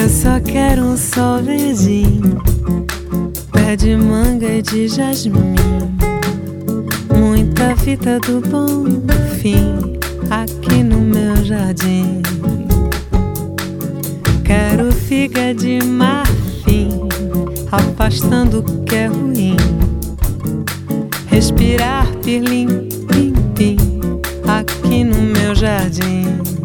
Eu só quero um sol verdinho, pé de manga e de jasmim, muita fita do bom fim aqui no meu jardim. Quero figa de marfim, afastando o que é ruim, respirar pirlim, pim, pim aqui no meu jardim.